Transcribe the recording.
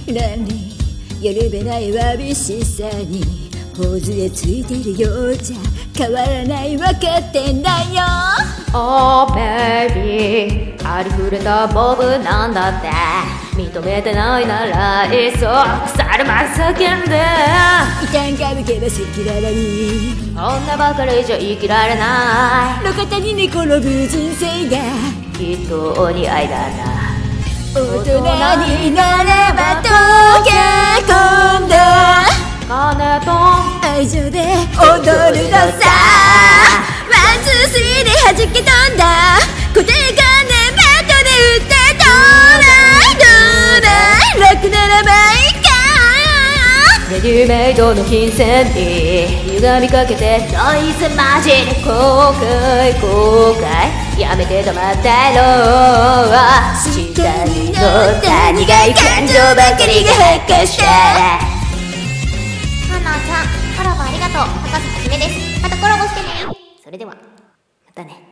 何やるべないわびしさに頬杖ついてるようじゃ変わらないわかってんだよ。 Oh baby ありふれた僕なんだって認めてないならいっそ腐るま叫んで痛んかぶけば赤裸々に女ばかりじゃ生きられない路肩に寝転ぶ人生がきっとお似合いだな。 大人になれば溶け込んだ金と愛情で踊るのさ。ワンツースリーで弾け飛んだ固定観念ベッドで打ってどうだい楽ならばいいか。 レディメイドの金銭に歪みかけてノイズマジで後悔やめて止まったろ下に乗った苦い感情ばかりが発火してハナちゃんコラボありがとう。高瀬はじめです。またコラボしてね。 それではまたね。